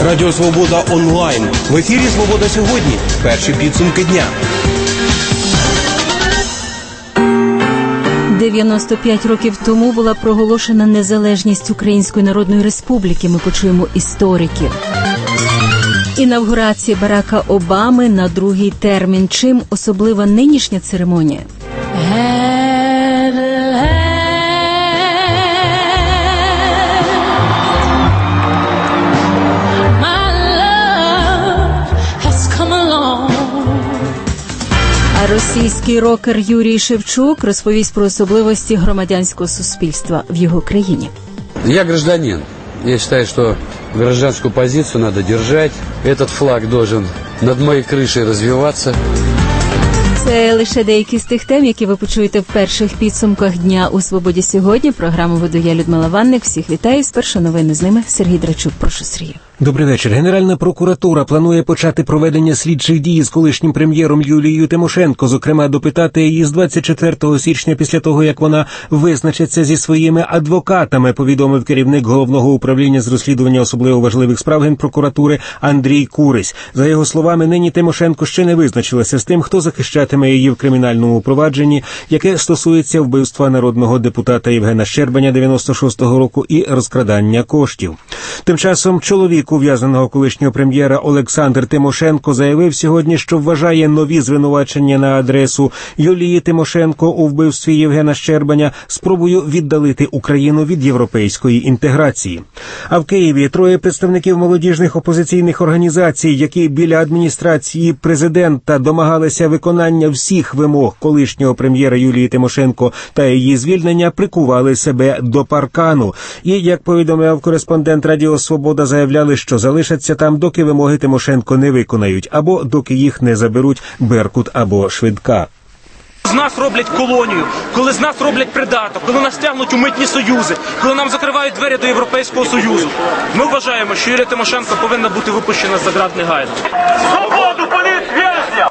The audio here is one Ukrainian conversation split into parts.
Радіо Свобода онлайн. В ефірі «Свобода сьогодні». Перші підсумки дня. 95 років тому була проголошена незалежність Української Народної Республіки. Ми почуємо істориків. Інавгурація Барака Обами на другий термін. Чим особлива нинішня церемонія? А російський рокер Юрій Шевчук розповість про особливості громадянського суспільства в його країні. Я гражданин. Я считаю, что гражданскую позицию надо держать. Этот флаг должен над моей крышей развиваться. Це лише деякі з тих тем, які ви почуєте в перших підсумках дня у «Свободі сьогодні». Програму веду я, Людмила Ванник. Всіх вітаю. Спершу новини, з ними Сергій Драчук. Прошу, Сергій. Добрий вечір. Генеральна прокуратура планує почати проведення слідчих дій з колишнім прем'єром Юлією Тимошенко, зокрема допитати її з 24 січня після того, як вона визначиться зі своїми адвокатами, повідомив керівник Головного управління з розслідування особливо важливих справ Генпрокуратури Андрій Курись. За його словами, нині Тимошенко ще не визначилася з тим, хто захищатиме її в кримінальному провадженні, яке стосується вбивства народного депутата Євгена Щербаня 96-го року і розкрадання коштів. Тим часом чоловік ув'язненого колишнього прем'єра Олександр Тимошенко заявив сьогодні, що вважає нові звинувачення на адресу Юлії Тимошенко у вбивстві Євгена Щербаня спробою віддалити Україну від європейської інтеграції. А в Києві троє представників молодіжних опозиційних організацій, які біля адміністрації президента домагалися виконання всіх вимог колишнього прем'єра Юлії Тимошенко та її звільнення, прикували себе до паркану. І, як повідомляв кореспондент Радіо Свобода, заявляли, що залишаться там, доки вимоги Тимошенко не виконають, або доки їх не заберуть Беркут або Швидка. З нас роблять колонію, коли з нас роблять придаток, коли нас тягнуть у митні союзи, коли нам закривають двері до Європейського Союзу. Ми вважаємо, що Юлія Тимошенко повинна бути випущена з-за ґрат негайно. Свободу політв'язням!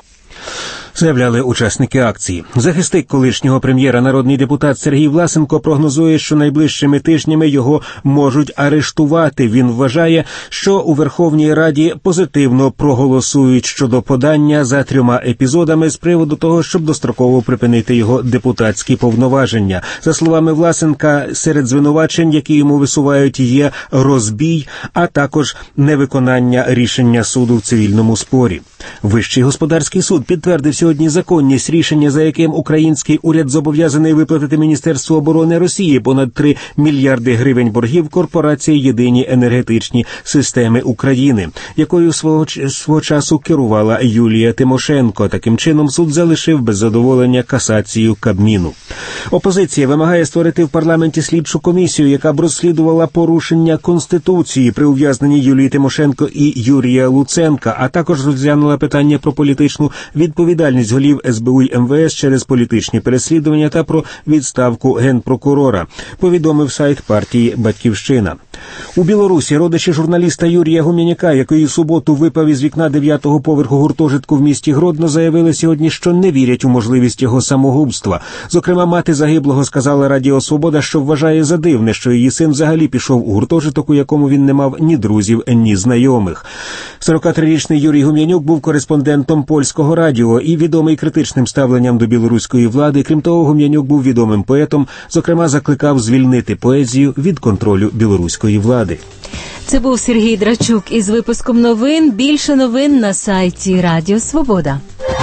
Заявляли учасники акції. Захисник колишнього прем'єра, народний депутат Сергій Власенко, прогнозує, що найближчими тижнями його можуть арештувати. Він вважає, що у Верховній Раді позитивно проголосують щодо подання за 3 епізодами з приводу того, щоб достроково припинити його депутатські повноваження. За словами Власенка, серед звинувачень, які йому висувають, є розбій, а також невиконання рішення суду в цивільному спорі. Вищий господарський суд підтвердив сьогодні законність рішення, за яким український уряд зобов'язаний виплатити Міністерству оборони Росії понад 3 мільярди гривень боргів корпорації «Єдині енергетичні системи України», якою свого часу керувала Юлія Тимошенко. Таким чином, суд залишив без задоволення касацію Кабміну. Опозиція вимагає створити в парламенті слідчу комісію, яка б розслідувала порушення Конституції при ув'язненні Юлії Тимошенко і Юрія Луценка, а також розглянула питання про політичну відповідальність голів СБУ й МВС через політичні переслідування та про відставку генпрокурора, повідомив сайт партії «Батьківщина». У Білорусі родичі журналіста Юрія Гумяняка, який в суботу випав із вікна 9-го поверху гуртожитку в місті Гродно, заявили сьогодні, що не вірять у можливість його самогубства. Зокрема, мати загиблого сказала Радіо Свобода, що вважає за дивне, що її син взагалі пішов у гуртожиток, у якому він не мав ні друзів, ні знайомих. 43-річний Юрій Гумянюк був кореспондентом Польського радіо і відомий критичним ставленням до білоруської влади. Крім того, Гумянюк був відомим поетом, зокрема, закликав звільнити поезію від контролю білоруської влади. Це був Сергій Драчук із випуском новин. Більше новин на сайті Радіо Свобода.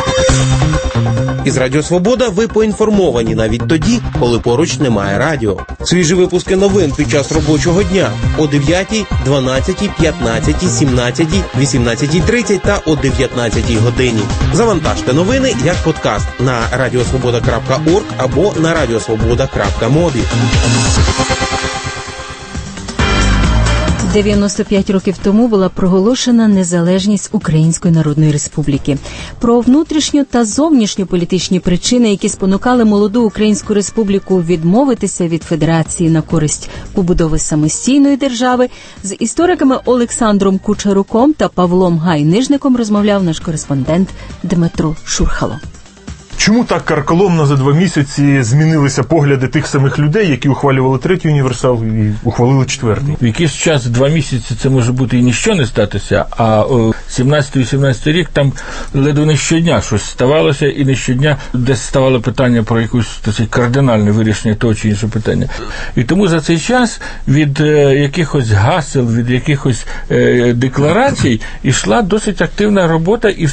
Із Радіо Свобода ви поінформовані навіть тоді, коли поруч немає радіо. Свіжі випуски новин під час робочого дня о 9, 12, 15, 17, 18:30 та о 19 годині. Завантажте новини як подкаст на radiosvoboda.org або на radiosvoboda.mobi. 95 років тому була проголошена незалежність Української Народної Республіки. Про внутрішню та зовнішню політичні причини, які спонукали молоду Українську Республіку відмовитися від федерації на користь побудови самостійної держави, з істориками Олександром Кучеруком та Павлом Гайнижником розмовляв наш кореспондент Дмитро Шурхало. Чому так карколомно за 2 місяці змінилися погляди тих самих людей, які ухвалювали 3-й універсал і ухвалили 4-й? В якийсь час 2 місяці це може бути і ніщо не статися, а 17-18 рік там ледве не щодня щось ставалося, і не щодня десь ставало питання про якусь кардинальне вирішення того чи іншого питання. І тому за цей час від якихось гасел, від якихось декларацій йшла досить активна робота, і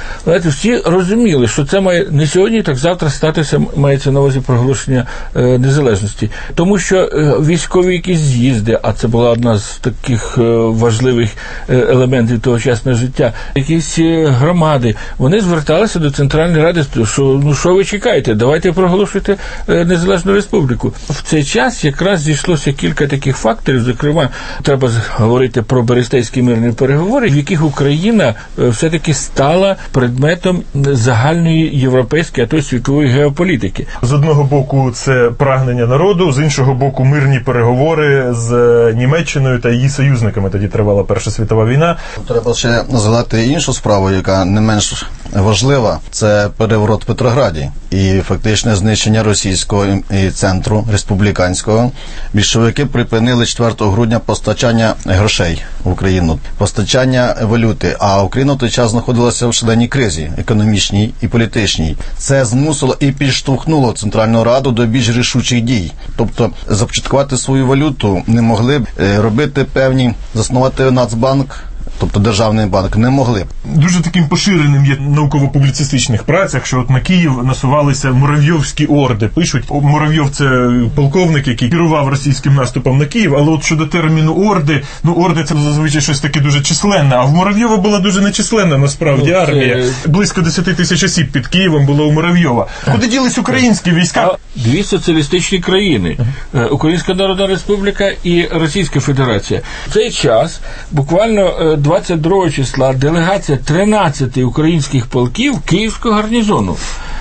всі розуміли, що це має не сьогодні, так завтра статися, мається на увазі проголошення незалежності. Тому що військові якісь з'їзди, а це була одна з таких важливих елементів тогочасного життя, якісь громади, вони зверталися до Центральної Ради, що ви чекаєте, давайте проголошуйте незалежну республіку. В цей час якраз зійшлося кілька таких факторів, зокрема, треба говорити про Берестейські мирні переговори, в яких Україна все-таки стала предметом загальної європейської, а то й світової геополітики. З одного боку це прагнення народу, з іншого боку мирні переговори з Німеччиною та її союзниками. Тоді тривала Перша світова війна. Треба ще згадати іншу справу, яка не менш важлива. Це переворот в Петрограді і фактичне знищення російського центру республіканського. Більшовики припинили 4 грудня постачання грошей в Україну, постачання валюти, а Україна в той час знаходилася в шаленій кризі, економічній і політичній. Це змусило і підштовхнуло Центральну Раду до більш рішучих дій. Тобто започаткувати свою валюту не могли б, робити певні, заснувати Нацбанк, тобто державний банк, не могли. Дуже таким поширеним є науково-публіцистичних працях, що от на Київ насувалися муравйовські орди. Пишуть, Муравйов – це полковник, який керував російським наступом на Київ, але от щодо терміну орди, орди – це зазвичай щось таке дуже численне, а в Муравйова була дуже нечисленна насправді армія. Близько 10 тисяч осіб під Києвом було у Муравйова. Куди ділись українські війська? 2 соціалістичні країни – Українська Народна Республіка і Російська Федерація. В цей час, буквально 22 числа, делегація 13 українських полків Київського гарнізону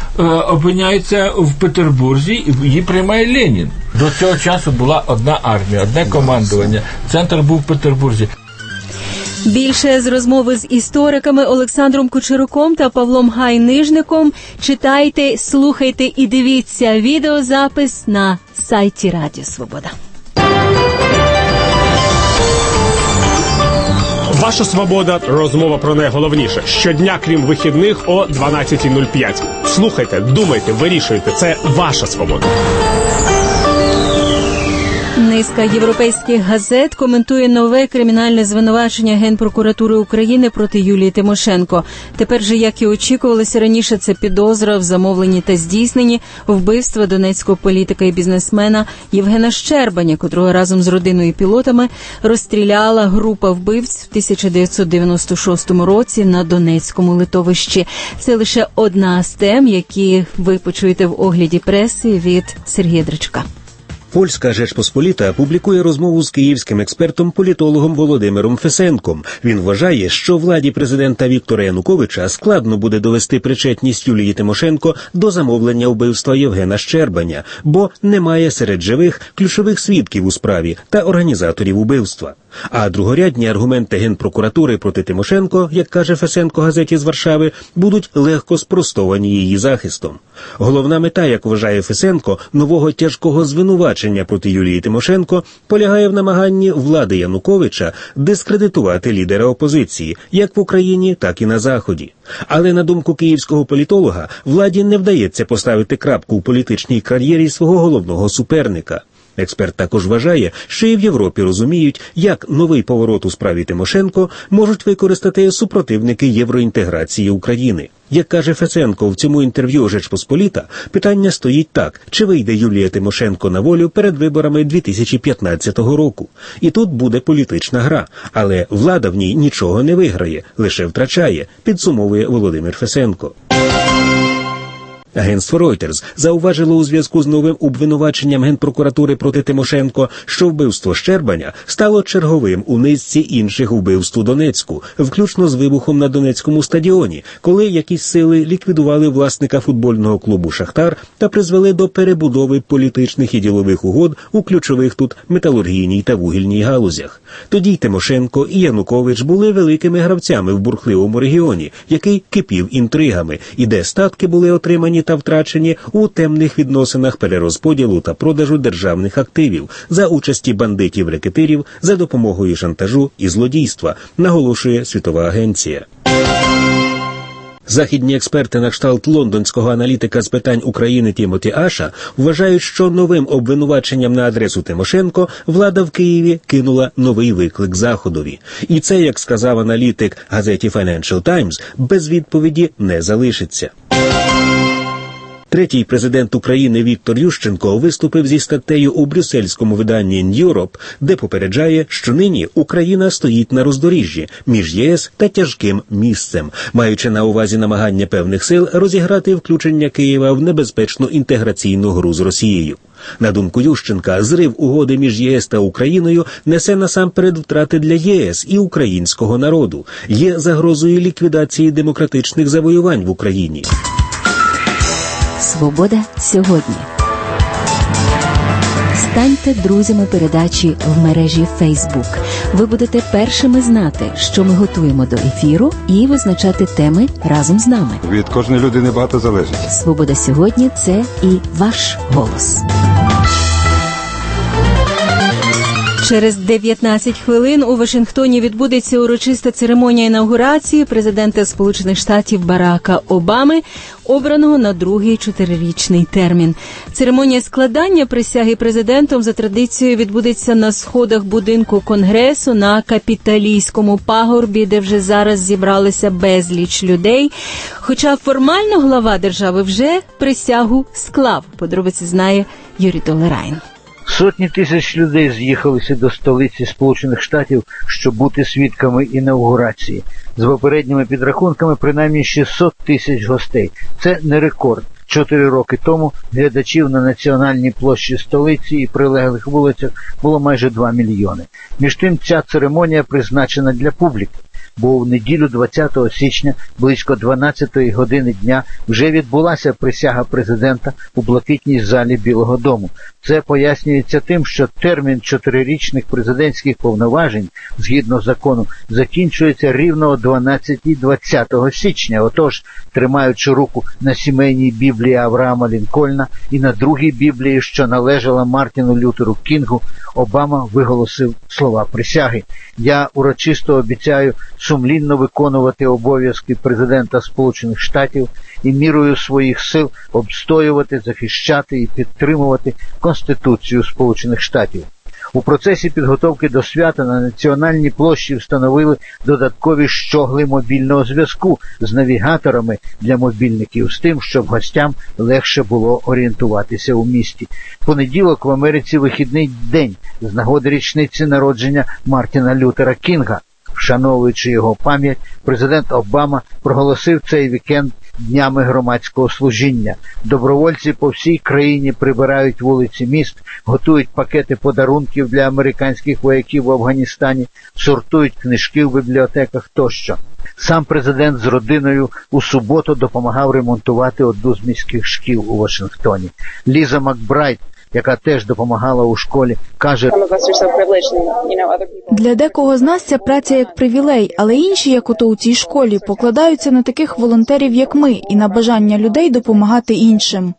опиняється в Петербурзі, і її приймає Ленін. До цього часу була одна армія, одне командування. Центр був в Петербурзі. Більше з розмови з істориками Олександром Кучеруком та Павлом Гайнижником читайте, слухайте і дивіться відеозапис на сайті Радіо Свобода. Ваша свобода. Розмова про найголовніше. Щодня, крім вихідних, о 12:05. Слухайте, думайте, вирішуйте. Це ваша свобода. Низка європейських газет коментує нове кримінальне звинувачення Генпрокуратури України проти Юлії Тимошенко. Тепер же, як і очікувалося раніше, це підозра в замовленні та здійсненні вбивства донецького політика і бізнесмена Євгена Щербаня, котрого разом з родиною і пілотами розстріляла група вбивць в 1996 році на Донецькому литовищі. Це лише одна з тем, які ви почуєте в огляді преси від Сергія Дричка. Польська Жечпосполіта публікує розмову з київським експертом-політологом Володимиром Фесенком. Він вважає, що владі президента Віктора Януковича складно буде довести причетність Юлії Тимошенко до замовлення вбивства Євгена Щербаня, бо немає серед живих ключових свідків у справі та організаторів убивства. А другорядні аргументи Генпрокуратури проти Тимошенко, як каже Фесенко газеті з Варшави, будуть легко спростовані її захистом. Головна мета, як вважає Фесенко, нового тяжкого звинувачення проти Юлії Тимошенко полягає в намаганні влади Януковича дискредитувати лідера опозиції, як в Україні, так і на Заході. Але, на думку київського політолога, владі не вдається поставити крапку в політичній кар'єрі свого головного суперника. Експерт також вважає, що і в Європі розуміють, як новий поворот у справі Тимошенко можуть використати супротивники євроінтеграції України. Як каже Фесенко в цьому інтерв'ю «Жечпосполіта», питання стоїть так: чи вийде Юлія Тимошенко на волю перед виборами 2015 року? І тут буде політична гра, але влада в ній нічого не виграє, лише втрачає, підсумовує Володимир Фесенко. Агентство Reuters зауважило у зв'язку з новим обвинуваченням Генпрокуратури проти Тимошенко, що вбивство Щербаня стало черговим у низці інших вбивств у Донецьку, включно з вибухом на Донецькому стадіоні, коли якісь сили ліквідували власника футбольного клубу «Шахтар» та призвели до перебудови політичних і ділових угод у ключових тут металургійній та вугільній галузях. Тоді Тимошенко і Янукович були великими гравцями в бурхливому регіоні, який кипів інтригами, і де статки були отримані отримані та втрачені у темних відносинах перерозподілу та продажу державних активів за участі бандитів-рекетирів за допомогою шантажу і злодійства, наголошує Світова агенція. Західні експерти на кшталт лондонського аналітика з питань України Тімоті Аша вважають, що новим обвинуваченням на адресу Тимошенко влада в Києві кинула новий виклик Заходові. І це, як сказав аналітик газеті Financial Times, без відповіді не залишиться. Третій президент України Віктор Ющенко виступив зі статтею у брюссельському виданні New Europe, де попереджає, що нині Україна стоїть на роздоріжжі між ЄС та тяжким місцем, маючи на увазі намагання певних сил розіграти включення Києва в небезпечну інтеграційну гру з Росією. На думку Ющенка, зрив угоди між ЄС та Україною несе насамперед втрати для ЄС і українського народу. Є загрозою ліквідації демократичних завоювань в Україні. Свобода сьогодні. Станьте друзями передачі в мережі Facebook. Ви будете першими знати, що ми готуємо до ефіру, і визначати теми разом з нами. Від кожної людини багато залежить. Свобода сьогодні – це і ваш голос. Через 19 хвилин у Вашингтоні відбудеться урочиста церемонія інаугурації президента Сполучених Штатів Барака Обами, обраного на другий 4-річний термін. Церемонія складання присяги президентом за традицією відбудеться на сходах будинку Конгресу на Капітолійському пагорбі, де вже зараз зібралися безліч людей. Хоча формально глава держави вже присягу склав. Подробиці знає Юрій Долерайн. Сотні тисяч людей з'їхалися до столиці Сполучених Штатів, щоб бути свідками інаугурації. За попередніми підрахунками, принаймні 600 тисяч гостей. Це не рекорд. 4 роки тому глядачів на національній площі столиці і прилеглих вулицях було майже 2 мільйони. Між тим, ця церемонія призначена для публіки, бо в неділю 20 січня близько 12-ї години дня вже відбулася присяга президента у блакитній залі Білого дому. Це пояснюється тим, що термін 4-річних президентських повноважень, згідно закону, закінчується рівно о 12-й 20 січня. Отож, тримаючи руку на сімейній Біблії Авраама Лінкольна і на другій Біблії, що належала Мартіну Лютеру Кінгу, Обама виголосив слова присяги. «Я урочисто обіцяю сумлінно виконувати обов'язки президента Сполучених Штатів і мірою своїх сил обстоювати, захищати і підтримувати Конституцію Сполучених Штатів». У процесі підготовки до свята на національній площі встановили додаткові щогли мобільного зв'язку з навігаторами для мобільників з тим, щоб гостям легше було орієнтуватися у місті. В понеділок в Америці вихідний день з нагоди річниці народження Мартіна Лютера Кінга. Вшановуючи його пам'ять, президент Обама проголосив цей вікенд днями громадського служіння. Добровольці по всій країні прибирають вулиці міст, готують пакети подарунків для американських вояків в Афганістані, сортують книжки в бібліотеках тощо. Сам президент з родиною у суботу допомагав ремонтувати одну з міських шкіл у Вашингтоні. Ліза Макбрайт, яка теж допомагала у школі, каже: «Для декого з нас ця праця як привілей, але інші, як ото у цій школі, покладаються на таких волонтерів, як ми, і на бажання людей допомагати іншим».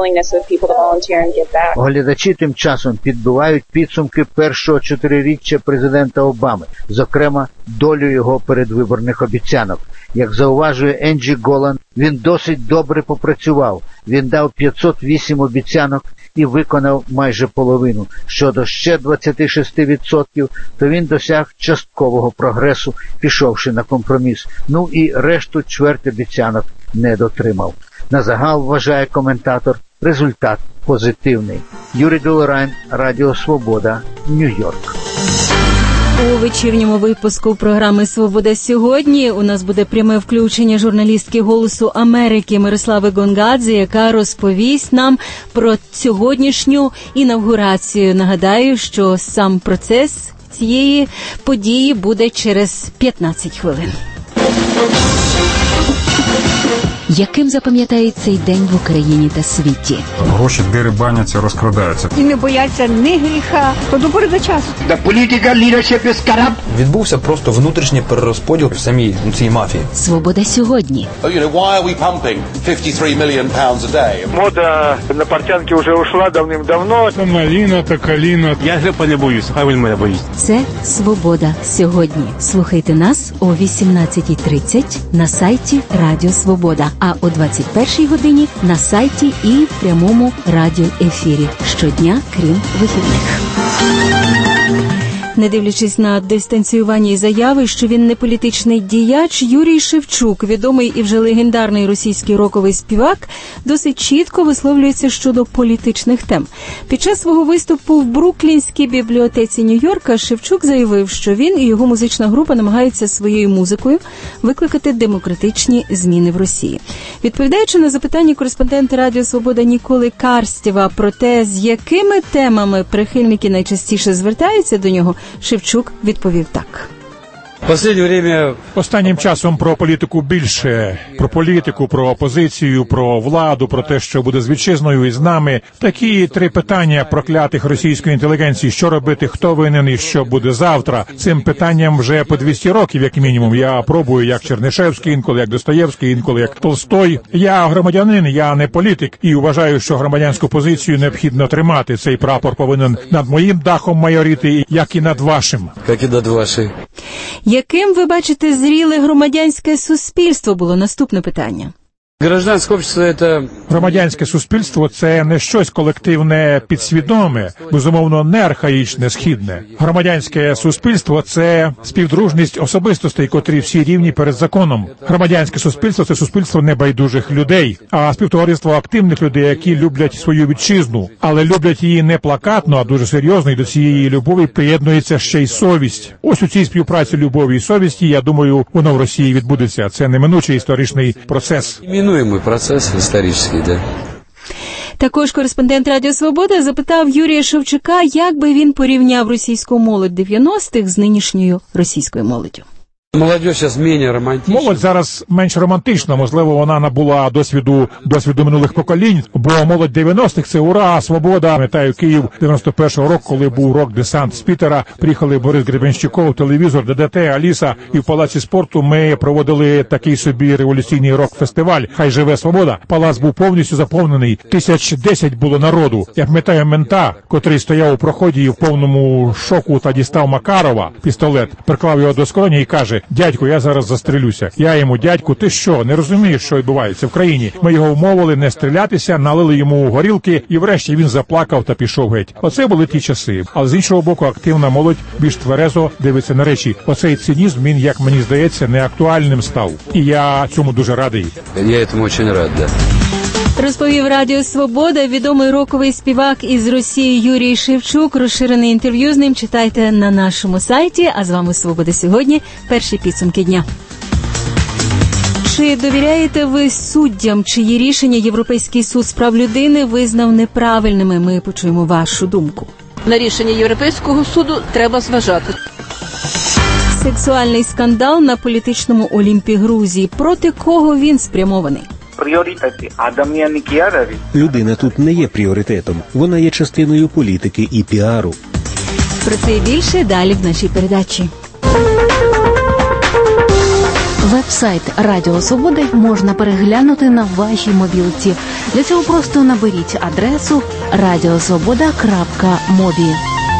Глядачі тим часом підбивають підсумки першого 4-річчя президента Обами, зокрема, долю його передвиборних обіцянок. Як зауважує Енджі Голан, він досить добре попрацював. Він дав 508 обіцянок і виконав майже половину. Щодо ще 26%, то він досяг часткового прогресу, пішовши на компроміс. Ну і решту чверть обіцянок не дотримав. На загал, вважає коментатор, результат позитивний. Юрій Долерайн, Радіо Свобода, Нью-Йорк. У вечірньому випуску програми «Свобода сьогодні» у нас буде пряме включення журналістки «Голосу Америки» Мирослави Гонгадзе, яка розповість нам про сьогоднішню інавгурацію. Нагадаю, що сам процес цієї події буде через 15 хвилин. Яким запам'ятає цей день в Україні та світі? Гроші дерибаняться, розкрадаються. І не бояться ні гріха, то до пори до часу. Відбувся просто внутрішній перерозподіл в самій цій мафії. Свобода сьогодні. Мода на портянки вже ушла давним-давно. Маліна та каліна. Я грипа не боюсь, а він мене боїться. Це «Свобода сьогодні». Слухайте нас о 18:30 на сайті Радіо Свобода, а о 21:00 годині на сайті і в прямому радіоефірі. Щодня, крім вихідних. Не дивлячись на дистанціювання заяви, що він не політичний діяч, Юрій Шевчук, відомий і вже легендарний російський роковий співак, досить чітко висловлюється щодо політичних тем. Під час свого виступу в Бруклінській бібліотеці Нью-Йорка Шевчук заявив, що він і його музична група намагаються своєю музикою викликати демократичні зміни в Росії. Відповідаючи на запитання кореспондента Радіо Свобода Ніколи Карстєва про те, з якими темами прихильники найчастіше звертаються до нього, Шевчук відповів так. Останнім часом про політику більше. Про політику, про опозицію, про владу, про те, що буде з вітчизною і з нами. Такі три питання проклятих російської інтелігенції. Що робити, хто винен і що буде завтра. Цим питанням вже по 200 років, як мінімум. Я пробую, як Чернишевський, інколи як Достоєвський, інколи як Толстой. Я громадянин, я не політик. І вважаю, що громадянську позицію необхідно тримати. Цей прапор повинен над моїм дахом майорити, як і над вашим. Як і над вашим. Яким ви бачите зріле громадянське суспільство, було наступне питання. Громадянське суспільство – це не щось колективне підсвідоме, безумовно, не архаїчне, східне. Громадянське суспільство – це співдружність особистостей, котрі всі рівні перед законом. Громадянське суспільство – це суспільство небайдужих людей, а співтовариство активних людей, які люблять свою вітчизну, але люблять її не плакатно, а дуже серйозно, і до цієї любові приєднується ще й совість. Ось у цій співпраці любові і совісті, я думаю, воно в Росії відбудеться. Це неминучий історичний процес. Неминуемый процесс исторический, да. Також кореспондент Радіо Свобода запитав Юрія Шевчука, як би він порівняв російську молодь 90-х з нинішньою російською молоддю. Молодь зараз менш романтична, можливо, вона набула досвіду минулих поколінь, бо молодь 90-х – це ура, свобода. Пам'ятаю Київ 91-го року, коли був рок-десант з Пітера, приїхали Борис Гребенщиков, телевізор, ДДТ, Аліса, і в Палаці спорту ми проводили такий собі революційний рок-фестиваль «Хай живе свобода». Палац був повністю заповнений, 1010 було народу. Я пам'ятаю мента, котрий стояв у проході і в повному шоку та дістав Макарова, пістолет, приклав його до скроні і каже: «Дядько, я зараз застрелюся». Я йому: «Дядьку, ти що, не розумієш, що відбувається в країні?» Ми його вмовили не стрілятися, налили йому горілки, і врешті він заплакав та пішов геть. Оце були ті часи. Але з іншого боку, активна молодь більш тверезо дивиться на речі. Оцей цинізм, він, як мені здається, неактуальним став. І я цьому дуже радий. Я цьому дуже рад, да. Розповів Радіо Свобода відомий роковий співак із Росії Юрій Шевчук. Розширене інтерв'ю з ним читайте на нашому сайті. А з вами «Свобода сьогодні». Перші підсумки дня. Чи довіряєте ви суддям, чиї рішення Європейський суд з прав людини визнав неправильними? Ми почуємо вашу думку. На рішення Європейського суду треба зважати. Сексуальний скандал на політичному Олімпі Грузії. Проти кого він спрямований? Людина тут не є пріоритетом. Вона є частиною політики і піару. Про це і більше далі в нашій передачі. Веб-сайт Радіо Свободи можна переглянути на вашій мобілці. Для цього просто наберіть адресу radiosvoboda.mobi.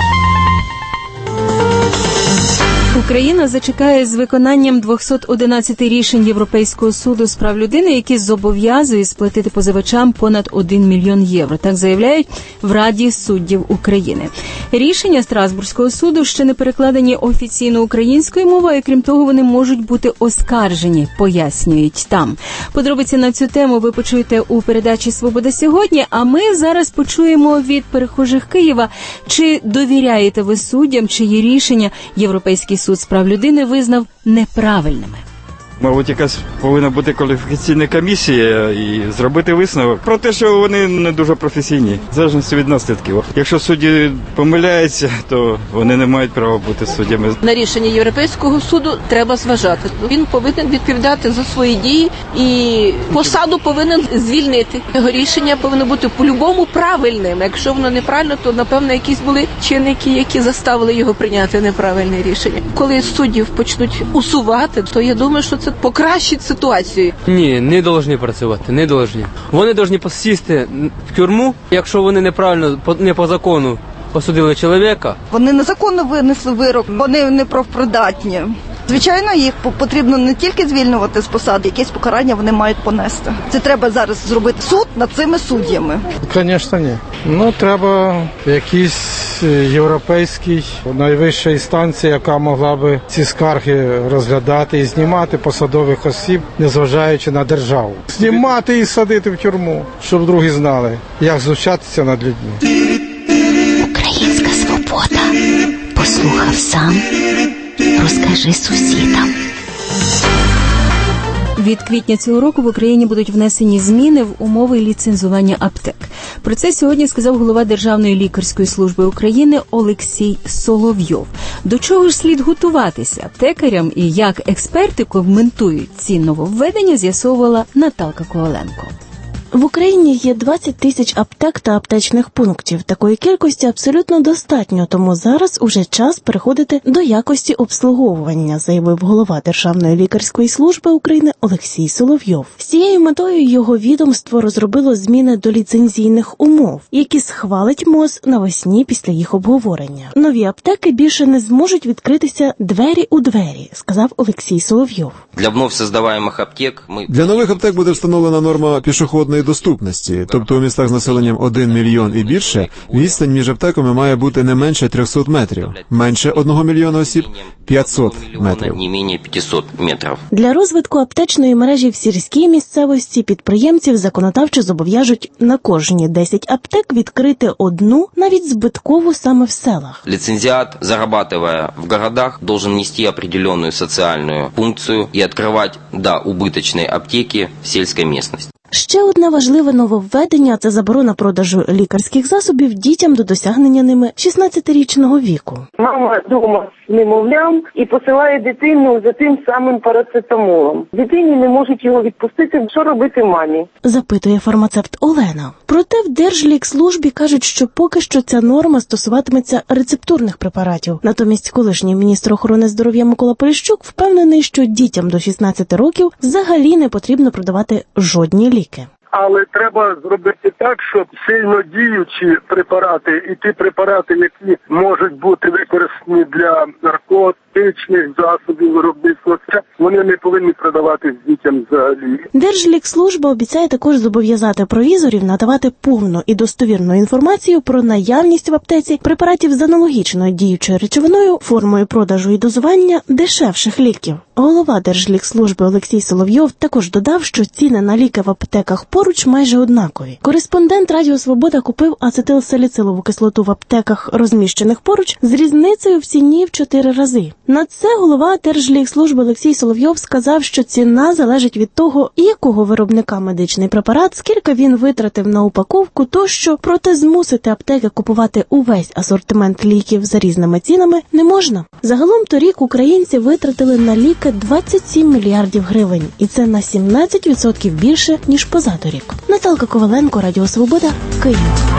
Україна зачекає з виконанням 211 рішень Європейського суду з прав людини, які зобов'язують сплатити позивачам понад 1 мільйон євро. Так заявляють в Раді суддів України. Рішення Страсбурзького суду ще не перекладені офіційно українською мовою, і крім того, вони можуть бути оскаржені, пояснюють там. Подробиці на цю тему ви почуєте у передачі «Свобода сьогодні», а ми зараз почуємо від перехожих Києва, чи довіряєте ви суддям, чиї рішення Європейський суд з прав людини визнав неправильними. Мабуть, якась повинна бути кваліфікаційна комісія і зробити висновок про те, що вони не дуже професійні, в залежності від наслідків. Якщо судді помиляються, то вони не мають права бути суддями. На рішення Європейського суду треба зважати. Він повинен відповідати за свої дії і посаду повинен звільнити. Його рішення повинно бути по-любому правильним. Якщо воно неправильно, то, напевно, якісь були чинники, які заставили його прийняти неправильне рішення. Коли суддів почнуть усувати, то я думаю, що це покращить ситуацію. Ні, не повинні працювати, не повинні. Вони повинні посісти в тюрму, якщо вони неправильно, не по закону посудили чоловіка. Вони незаконно винесли вирок, вони неправопридатні. Звичайно, їх потрібно не тільки звільнювати з посади, якесь покарання вони мають понести. Це треба зараз зробити суд над цими суддями. Звісно, ні. Треба якийсь європейський, найвища інстанція, яка могла би ці скарги розглядати і знімати посадових осіб, незважаючи на державу. Знімати і садити в тюрму, щоб другі знали, як знущатися над людьми. Українська свобода. Послухав сам. Розкажи сусідам. Від квітня цього року в Україні будуть внесені зміни в умови ліцензування аптек. Про це сьогодні сказав голова Державної лікарської служби України Олексій Соловйов. До чого ж слід готуватися аптекарям і як експерти коментують ці нововведення, з'ясовувала Наталка Коваленко. В Україні є 20 тисяч аптек та аптечних пунктів. Такої кількості абсолютно достатньо, тому зараз уже час переходити до якості обслуговування, заявив голова Державної лікарської служби України Олексій Соловйов. З цією метою його відомство розробило зміни до ліцензійних умов, які схвалить МОЗ навесні після їх обговорення. Нові аптеки більше не зможуть відкритися двері у двері, сказав Олексій Соловйов. Для нових аптек буде встановлена норма пішохідної доступності, тобто у містах з населенням 1 мільйон і більше, відстань між аптеками має бути не менше 300 метрів, менше 1 мільйона осіб – 500 метрів. Для розвитку аптечної мережі в сільській місцевості підприємців законодавчо зобов'яжуть на кожні 10 аптек відкрити одну, навіть збиткову саме в селах. Лицензиат, зарабатывая в городах, должен нести определенную социальную функцию и открывать, убыточные аптеки в сельской местности. Ще одне важливе нововведення – це заборона продажу лікарських засобів дітям до досягнення ними 16-річного віку. Мама вдома з немовлям і посилає дитину за тим самим парацетамолом. Дитині не можуть його відпустити. Що робити мамі? Запитує фармацевт Олена. Проте в Держлікслужбі кажуть, що поки що ця норма стосуватиметься рецептурних препаратів. Натомість колишній міністр охорони здоров'я Микола Поліщук впевнений, що дітям до 16 років взагалі не потрібно продавати жодні ліки. Але треба зробити так, щоб сильно діючі препарати і ті препарати, які можуть бути використані для наркотичних засобів виробництва, вони не повинні продаватись дітям взагалі. Держлікслужба обіцяє також зобов'язати провізорів надавати повну і достовірну інформацію про наявність в аптеці препаратів з аналогічною діючою речовиною, формою продажу і дозування дешевших ліків. Голова Держлікслужби Олексій Соловйов також додав, що ціни на ліки в аптеках поруч майже однакові. Кореспондент Радіо Свобода купив ацетилсаліцилову кислоту в аптеках, розміщених поруч, з різницею в ціні в 4 рази. На це голова Держлікслужби Олексій Соловйов сказав, що ціна залежить від того, якого виробника медичний препарат, скільки він витратив на упаковку тощо, проте змусити аптеки купувати увесь асортимент ліків за різними цінами не можна. Загалом торік українці витратили на ліки 27 мільярдів гривень, і це на 17% більше, ніж позаторік. Наталка Коваленко, Радіо Свобода, Київ.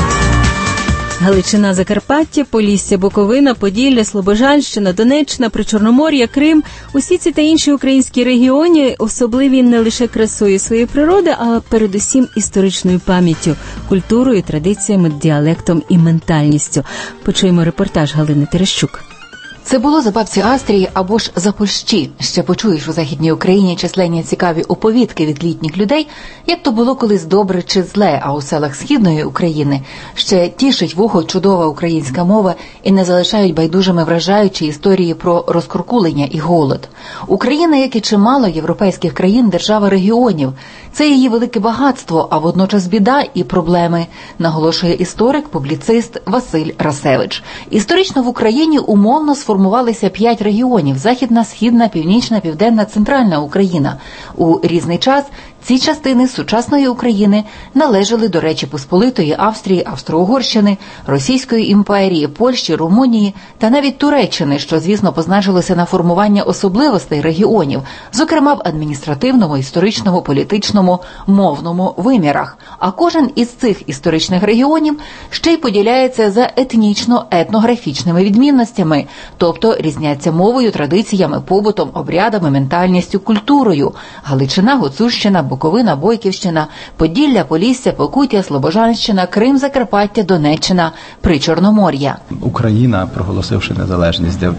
Галичина, Закарпаття, Полісся, Буковина, Поділля, Слобожанщина, Донеччина, Причорномор'я, Крим – усі ці та інші українські регіони особливі не лише красою своєї природи, а передусім історичною пам'яттю, культурою, традиціями, діалектом і ментальністю. Почуємо репортаж Галини Терещук. Це було за бабці Астрії або ж за Польщі. Ще почуєш у Західній Україні численні цікаві оповідки від літніх людей, як то було колись добре чи зле, а у селах Східної України ще тішить вухо чудова українська мова і не залишають байдужими вражаючі історії про розкуркулення і голод. Україна, як і чимало європейських країн, держава регіонів. Це її велике багатство, а водночас біда і проблеми, наголошує історик, публіцист Василь Расевич. Історично в Україні умовно сформував сформувалися 5 регіонів – Західна, Східна, Північна, Південна, Центральна Україна. У різний час ці частини сучасної України належали до Речі Посполитої, Австрії, Австро-Угорщини, Російської імперії, Польщі, Румунії та навіть Туреччини, що, звісно, позначилося на формування особливостей регіонів, зокрема в адміністративному, історичному, політичному, мовному вимірах. А кожен із цих історичних регіонів ще й поділяється за етнічно-етнографічними відмінностями, тобто різняться мовою, традиціями, побутом, обрядами, ментальністю, культурою. Галичина, Гуцульщина, Буковина, Бойківщина, Поділля, Полісся, Покуття, Слобожанщина, Крим, Закарпаття, Донеччина, Причорномор'я. Україна, проголосивши незалежність в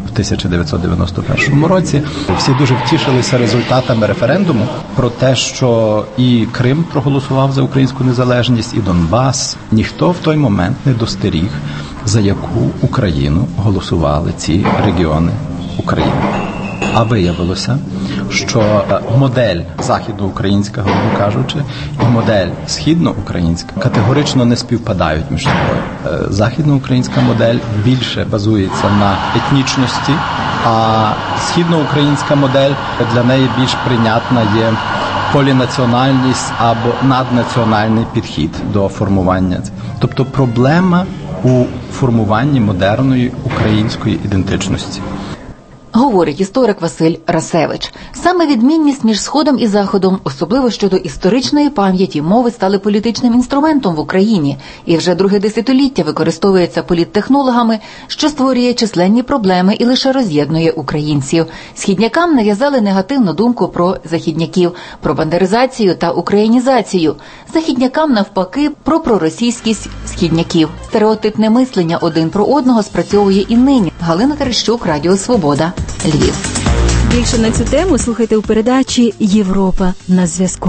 1991 році, всі дуже втішилися результатами референдуму про те, що і Крим проголосував за українську незалежність, і Донбас. Ніхто в той момент не достеріг, за яку Україну голосували ці регіони України. А виявилося, що модель західноукраїнська, грубо кажучи, і модель східноукраїнська категорично не співпадають між собою. Західноукраїнська модель більше базується на етнічності, а східноукраїнська модель для неї більш прийнятна є полінаціональність або наднаціональний підхід до формування. Тобто проблема у формуванні модерної української ідентичності. Говорить історик Василь Расевич. Саме відмінність між Сходом і Заходом, особливо щодо історичної пам'яті, мови стали політичним інструментом в Україні і вже друге десятиліття використовується політтехнологами, що створює численні проблеми і лише роз'єднує українців. Східнякам нав'язали негативну думку про західняків, про бандеризацію та українізацію. Західнякам, навпаки, про проросійськість східняків. Стереотипне мислення один про одного спрацьовує і нині. Галина Терещук, Радіо Свобода, Львів. Більше на цю тему слухайте у передачі «Європа на зв'язку».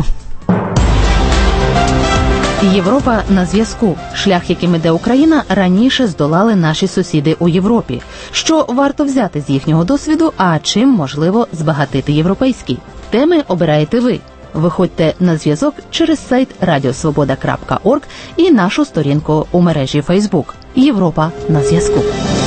Європа на зв'язку. Шлях, яким іде Україна, раніше здолали наші сусіди у Європі. Що варто взяти з їхнього досвіду, а чим можливо збагатити європейський? Теми обираєте ви. Виходьте на зв'язок через сайт radiosvoboda.org і нашу сторінку у мережі Facebook «Європа на зв'язку».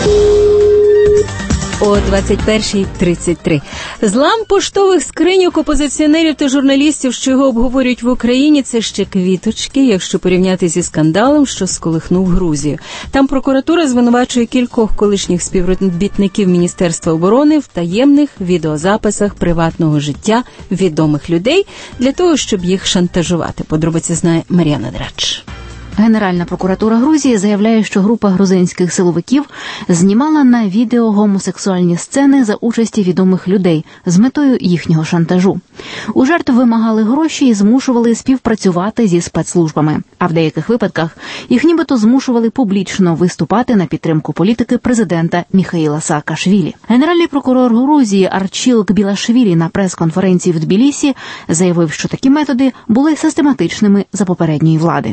О 21:33. Злам поштових скриньок опозиціонерів та журналістів, що його обговорюють в Україні, це ще квіточки, якщо порівняти зі скандалом, що сколихнув Грузію. Там прокуратура звинувачує кількох колишніх співробітників Міністерства оборони в таємних відеозаписах приватного життя відомих людей для того, щоб їх шантажувати. Подробиці знає Мар'яна Драч. Генеральна прокуратура Грузії заявляє, що група грузинських силовиків знімала на відео гомосексуальні сцени за участі відомих людей з метою їхнього шантажу. У жертв вимагали гроші і змушували співпрацювати зі спецслужбами. А в деяких випадках їх нібито змушували публічно виступати на підтримку політики президента Міхаїла Саакашвілі. Генеральний прокурор Грузії Арчил Кбілашвілі на прес-конференції в Тбілісі заявив, що такі методи були систематичними за попередньої влади.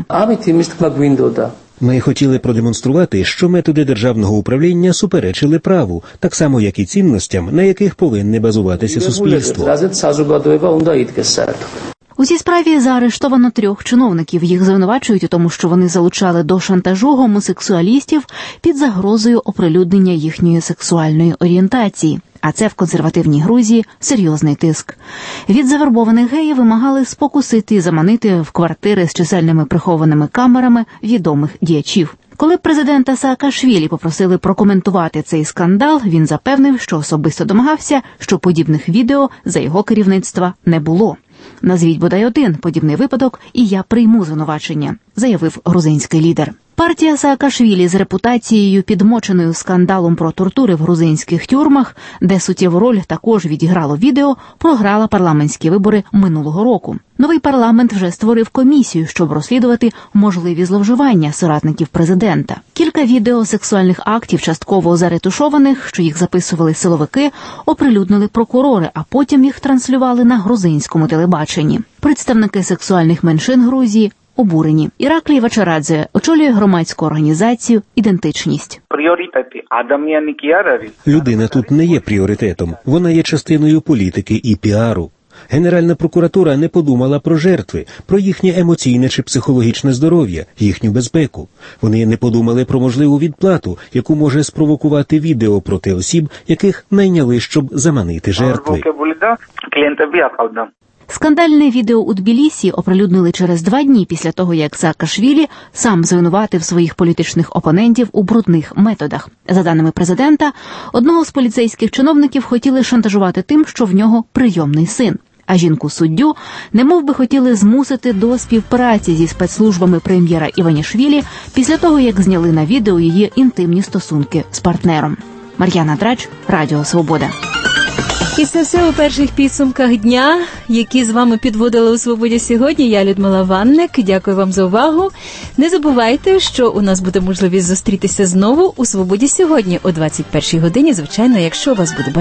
Ми хотіли продемонструвати, що методи державного управління суперечили праву, так само, як і цінностям, на яких повинне базуватися суспільство. У цій справі заарештовано 3 чиновників. Їх звинувачують у тому, що вони залучали до шантажу гомосексуалістів під загрозою оприлюднення їхньої сексуальної орієнтації. А це в консервативній Грузії серйозний тиск. Від завербованих геїв вимагали спокусити і заманити в квартири з чисельними прихованими камерами відомих діячів. Коли президента Саакашвілі попросили прокоментувати цей скандал, він запевнив, що особисто домагався, що подібних відео за його керівництва не було. «Назвіть бодай один подібний випадок, і я прийму звинувачення», заявив грузинський лідер. Партія Саакашвілі з репутацією, підмоченою скандалом про тортури в грузинських тюрмах, де суттєву роль також відіграло відео, програла парламентські вибори минулого року. Новий парламент вже створив комісію, щоб розслідувати можливі зловживання соратників президента. Кілька відео сексуальних актів, частково заретушованих, що їх записували силовики, оприлюднили прокурори, а потім їх транслювали на грузинському телебаченні. Представники сексуальних меншин Грузії обурені. Іраклій Вачарадзе очолює громадську організацію «Ідентичність». Людина тут не є пріоритетом. Вона є частиною політики і піару. Генеральна прокуратура не подумала про жертви, про їхнє емоційне чи психологічне здоров'я, їхню безпеку. Вони не подумали про можливу відплату, яку може спровокувати відео проти осіб, яких найняли, щоб заманити жертви. Скандальне відео у Тбілісі оприлюднили через 2 дні після того, як Саакашвілі сам звинуватив своїх політичних опонентів у брудних методах. За даними президента, одного з поліцейських чиновників хотіли шантажувати тим, що в нього прийомний син. А жінку-суддю немов би хотіли змусити до співпраці зі спецслужбами прем'єра Іванішвілі після того, як зняли на відео її інтимні стосунки з партнером. Мар'яна Драч, Радіо Свобода. І це все у перших підсумках дня, які з вами підводили у «Свободі сьогодні». Я Людмила Ванник. Дякую вам за увагу. Не забувайте, що у нас буде можливість зустрітися знову у «Свободі сьогодні» о 21-й годині, звичайно, якщо у вас буде